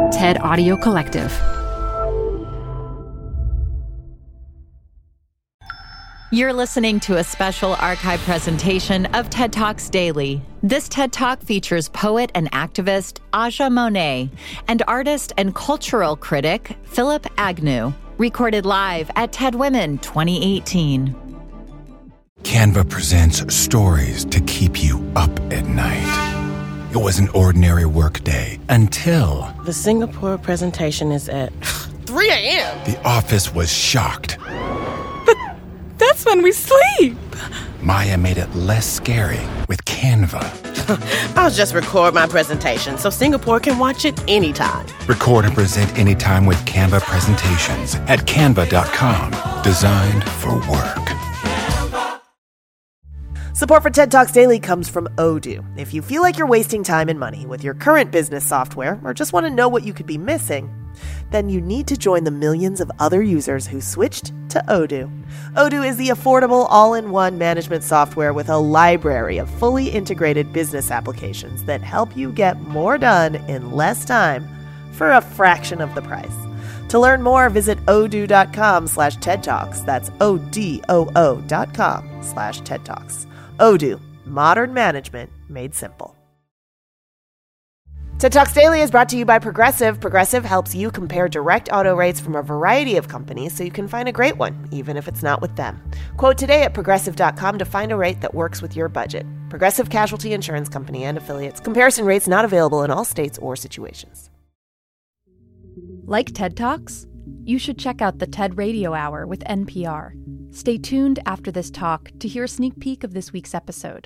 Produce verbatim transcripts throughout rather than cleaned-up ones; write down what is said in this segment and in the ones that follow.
TED Audio Collective. You're listening to a special archive presentation of TED Talks Daily. This TED Talk features poet and activist Aja Monet and artist and cultural critic Philip Agnew, recorded live at TED Women twenty eighteen. Canva presents stories to keep you up at night. It was an ordinary workday until... The Singapore presentation is at three a.m. The office was shocked. That's when we sleep. Maya made it less scary with Canva. I'll just record my presentation so Singapore can watch it anytime. Record and present anytime with Canva presentations at canva dot com. Designed for work. Support for TED Talks Daily comes from Odoo. If you feel like you're wasting time and money with your current business software or just want to know what you could be missing, then you need to join the millions of other users who switched to Odoo. Odoo is the affordable all-in-one management software with a library of fully integrated business applications that help you get more done in less time for a fraction of the price. To learn more, visit odoo.com slash TED Talks. That's O-D-O-O dot com slash TED Talks. Odoo, modern management made simple. TED Talks Daily is brought to you by Progressive. Progressive helps you compare direct auto rates from a variety of companies so you can find a great one, even if it's not with them. Quote today at progressive dot com to find a rate that works with your budget. Progressive Casualty Insurance Company and Affiliates. Comparison rates not available in all states or situations. Like TED Talks? You should check out the TED Radio Hour with N P R. Stay tuned after this talk to hear a sneak peek of this week's episode.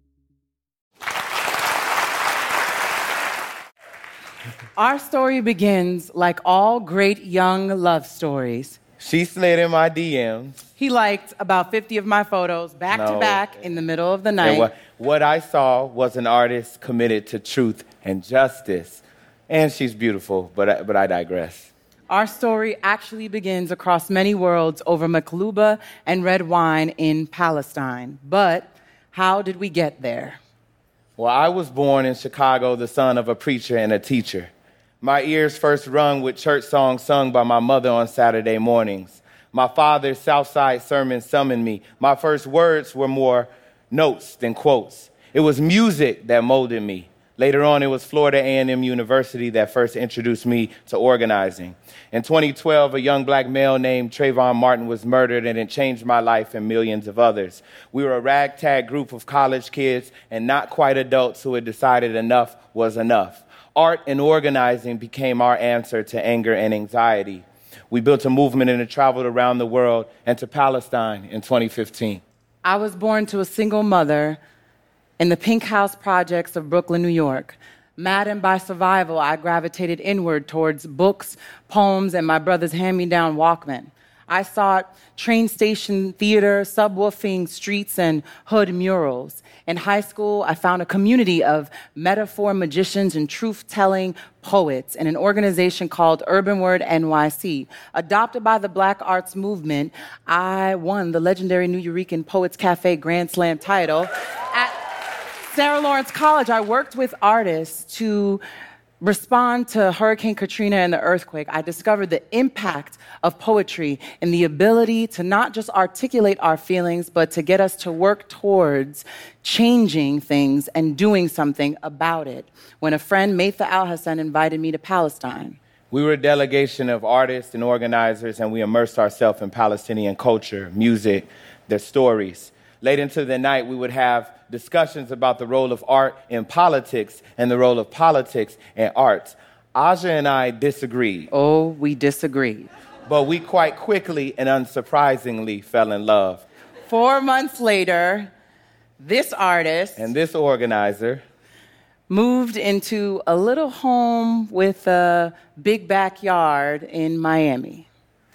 Our story begins like all great young love stories. She slid in my D Ms. He liked about fifty of my photos back No. to back in the middle of the night. And what, what I saw was an artist committed to truth and justice. And she's beautiful, but I, but I digress. Our story actually begins across many worlds over Makhlouba and red wine in Palestine. But how did we get there? Well, I was born in Chicago, the son of a preacher and a teacher. My ears first rung with church songs sung by my mother on Saturday mornings. My father's Southside sermon summoned me. My first words were more notes than quotes. It was music that molded me. Later on, it was Florida A and M University that first introduced me to organizing. In twenty twelve, a young black male named Trayvon Martin was murdered, and it changed my life and millions of others. We were a ragtag group of college kids and not quite adults who had decided enough was enough. Art and organizing became our answer to anger and anxiety. We built a movement and it traveled around the world and to Palestine in twenty fifteen. I was born to a single mother in the Pink House projects of Brooklyn, New York. Maddened by survival, I gravitated inward towards books, poems, and my brother's hand-me-down Walkman. I sought train station theater, subwoofing streets, and hood murals. In high school, I found a community of metaphor magicians and truth-telling poets in an organization called Urban Word N Y C. Adopted by the Black Arts Movement, I won the legendary New Eurekan Poets Cafe Grand Slam title. At Sarah Lawrence College, I worked with artists to respond to Hurricane Katrina and the earthquake. I discovered the impact of poetry and the ability to not just articulate our feelings, but to get us to work towards changing things and doing something about it. When a friend, Maytha Al-Hassan, invited me to Palestine. We were a delegation of artists and organizers, and we immersed ourselves in Palestinian culture, music, their stories. Late into the night, we would have discussions about the role of art in politics and the role of politics in art. Aja and I disagreed. Oh, we disagreed. But we quite quickly and unsurprisingly fell in love. Four months later, this artist and this organizer moved into a little home with a big backyard in Miami.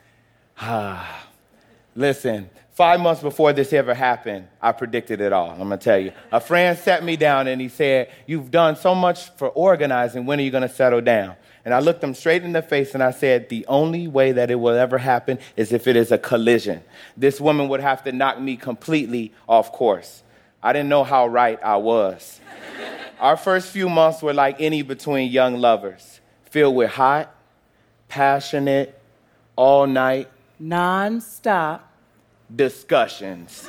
Ah, listen. Five months before this ever happened, I predicted it all. I'm going to tell you. A friend sat me down and he said, "You've done so much for organizing. When are you going to settle down?" And I looked him straight in the face and I said, "The only way that it will ever happen is if it is a collision. This woman would have to knock me completely off course." I didn't know how right I was. Our first few months were like any between young lovers. filled with hot, passionate, all-night, non-stop discussions.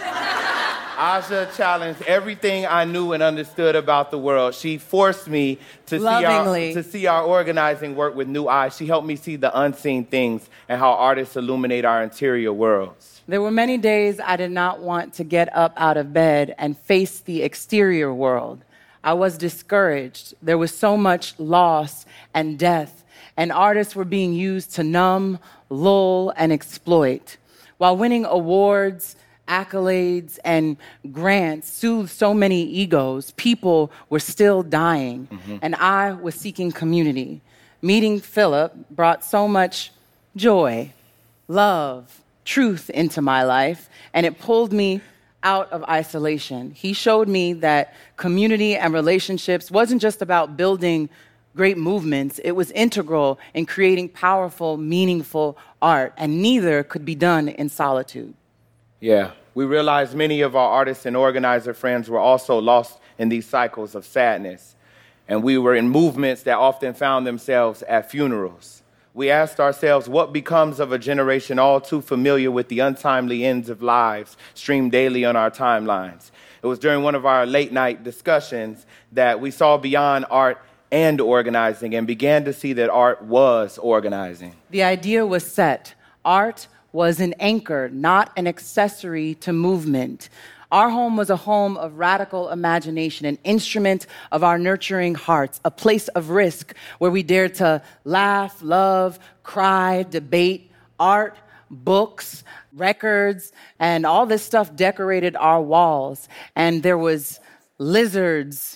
Aja challenged everything I knew and understood about the world. She forced me to see, our, to see our organizing work with new eyes. She helped me see the unseen things and how artists illuminate our interior worlds. There were many days I did not want to get up out of bed and face the exterior world. I was discouraged. There was so much loss and death, and artists were being used to numb, lull, and exploit. While winning awards, accolades, and grants soothed so many egos, people were still dying, mm-hmm. and I was seeking community. Meeting Philip brought so much joy, love, truth into my life, and it pulled me out of isolation. He showed me that community and relationships wasn't just about building great movements, it was integral in creating powerful, meaningful art, and neither could be done in solitude. Yeah, we realized many of our artists and organizer friends were also lost in these cycles of sadness, and we were in movements that often found themselves at funerals. We asked ourselves, what becomes of a generation all too familiar with the untimely ends of lives streamed daily on our timelines? It was during one of our late-night discussions that we saw beyond art and organizing and began to see that art was organizing. The idea was set. Art was an anchor, not an accessory to movement. Our home was a home of radical imagination, an instrument of our nurturing hearts, a place of risk where we dared to laugh, love, cry, debate. Art, books, records, and all this stuff decorated our walls. And there was lizards,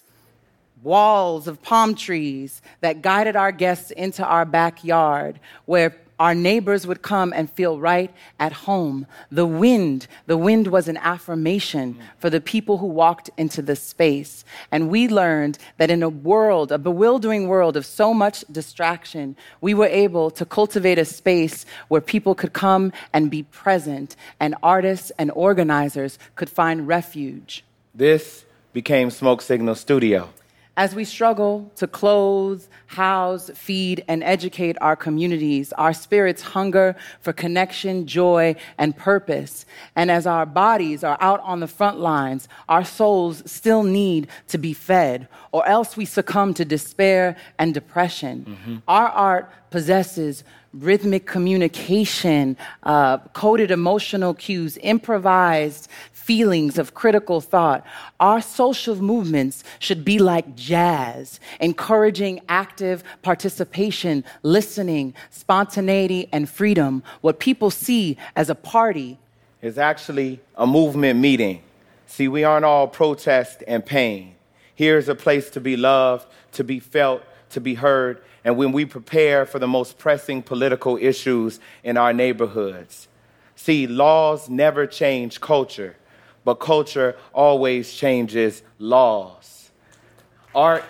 walls of palm trees that guided our guests into our backyard, where our neighbors would come and feel right at home. The wind, the wind was an affirmation for the people who walked into the space. And we learned that in a world, a bewildering world of so much distraction, we were able to cultivate a space where people could come and be present, and artists and organizers could find refuge. This became Smoke Signal Studio. As we struggle to clothe, house, feed, and educate our communities, our spirits hunger for connection, joy, and purpose. And as our bodies are out on the front lines, our souls still need to be fed, or else we succumb to despair and depression. Mm-hmm. Our art possesses rhythmic communication, uh, coded emotional cues, improvised feelings of critical thought. Our social movements should be like jazz, encouraging active participation, listening, spontaneity, and freedom. What people see as a party is actually a movement meeting. See, we aren't all protest and pain. Here's a place to be loved, to be felt, to be heard, and when we prepare for the most pressing political issues in our neighborhoods. See, laws never change culture, but culture always changes laws. Art,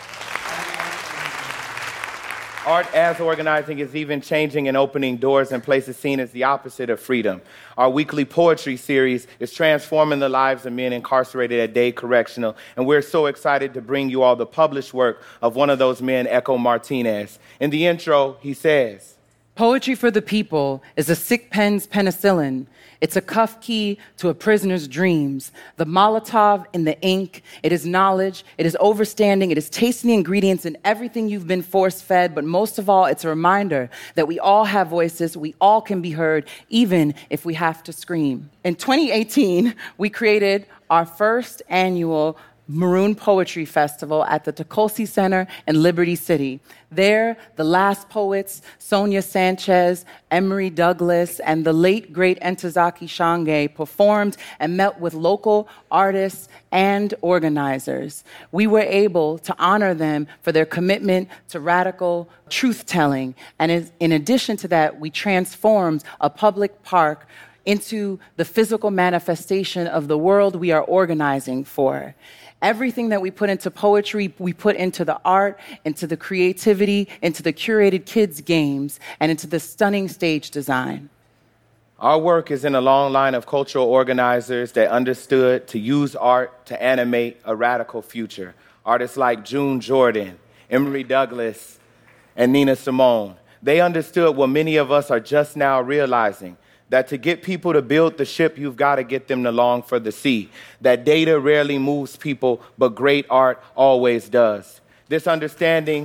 art as organizing is even changing and opening doors in places seen as the opposite of freedom. Our weekly poetry series is transforming the lives of men incarcerated at Dade Correctional, and we're so excited to bring you all the published work of one of those men, Echo Martinez. In the intro, he says, "Poetry for the people is a sick pen's penicillin. It's a cuff key to a prisoner's dreams. The Molotov in the ink. It is knowledge. It is overstanding. It is tasting the ingredients in everything you've been force-fed. But most of all, it's a reminder that we all have voices. We all can be heard, even if we have to scream." In twenty eighteen, we created our first annual Maroon Poetry Festival at the Tukolsi Center in Liberty City. There, the last poets, Sonia Sanchez, Emory Douglas, and the late, great Ntozake Shange performed and met with local artists and organizers. We were able to honor them for their commitment to radical truth-telling. And in addition to that, we transformed a public park into the physical manifestation of the world we are organizing for. Everything that we put into poetry, we put into the art, into the creativity, into the curated kids' games, and into the stunning stage design. Our work is in a long line of cultural organizers that understood to use art to animate a radical future. Artists like June Jordan, Emory Douglas, and Nina Simone. They understood what many of us are just now realizing, that to get people to build the ship, you've got to get them to long for the sea. That data rarely moves people, but great art always does. This understanding,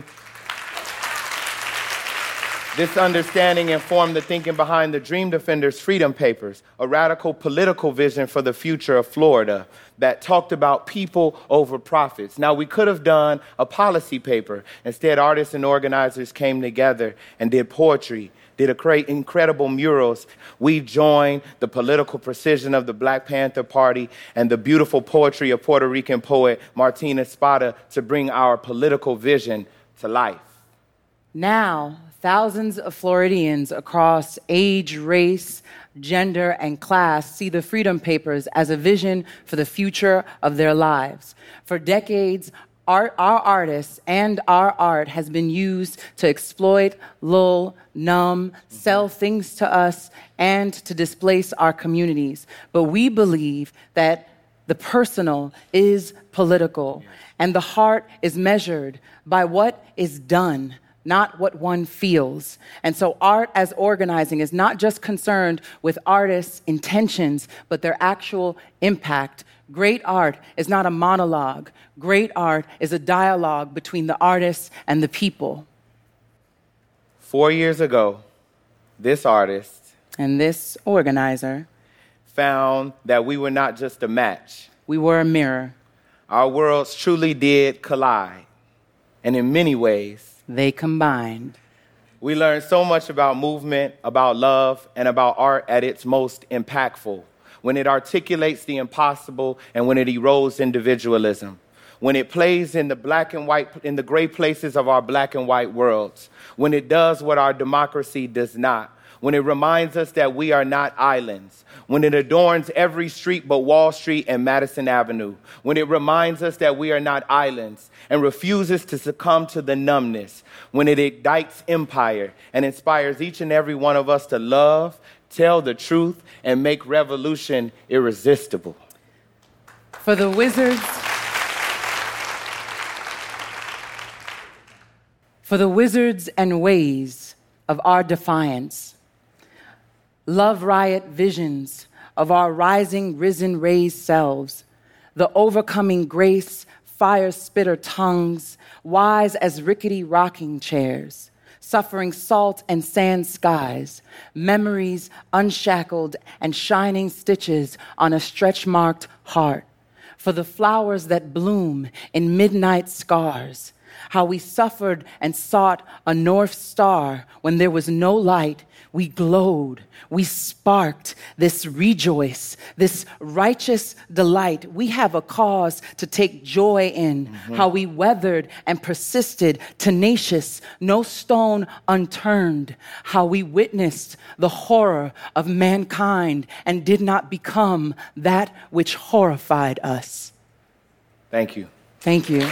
this understanding informed the thinking behind the Dream Defenders Freedom Papers, a radical political vision for the future of Florida that talked about people over profits. Now, we could have done a policy paper. Instead, artists and organizers came together and did poetry, did a great, incredible murals. We joined the political precision of the Black Panther Party and the beautiful poetry of Puerto Rican poet Martina Spada to bring our political vision to life. Now, thousands of Floridians across age, race, gender, and class see the Freedom Papers as a vision for the future of their lives. For decades, art, our artists and our art has been used to exploit, lull, numb, sell things to us, and to displace our communities. But we believe that the personal is political, and the heart is measured by what is done, not what one feels. And so art as organizing is not just concerned with artists' intentions, but their actual impact. Great art is not a monologue. Great art is a dialogue between the artists and the people. Four years ago, this artist and this organizer found that we were not just a match. We were a mirror. Our worlds truly did collide. And in many ways, they combined. We learned so much about movement, about love, and about art at its most impactful, when it articulates the impossible and when it erodes individualism, when it plays in the black and white, in the gray places of our black and white worlds, when it does what our democracy does not, when it reminds us that we are not islands, when it adorns every street but Wall Street and Madison Avenue, when it reminds us that we are not islands and refuses to succumb to the numbness, when it ignites empire and inspires each and every one of us to love, tell the truth, and make revolution irresistible. For the wizards, for the wizards and ways of our defiance, love riot visions of our rising, risen, raised selves, the overcoming grace, fire spitter tongues, wise as rickety rocking chairs, suffering salt and sand skies, memories unshackled and shining stitches on a stretch-marked heart, for the flowers that bloom in midnight scars, how we suffered and sought a North Star when there was no light. We glowed, we sparked this rejoice, this righteous delight. We have a cause to take joy in, mm-hmm. how we weathered and persisted, tenacious, no stone unturned, how we witnessed the horror of mankind and did not become that which horrified us. Thank you. Thank you.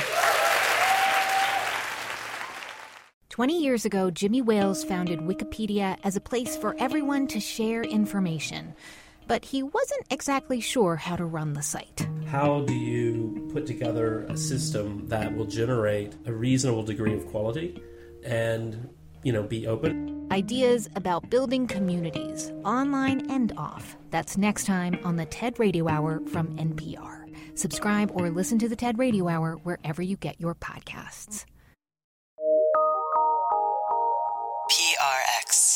Twenty years ago, Jimmy Wales founded Wikipedia as a place for everyone to share information. But he wasn't exactly sure how to run the site. How do you put together a system that will generate a reasonable degree of quality and, you know, be open? Ideas about building communities, online and off. That's next time on the TED Radio Hour from N P R. Subscribe or listen to the TED Radio Hour wherever you get your podcasts. P R X.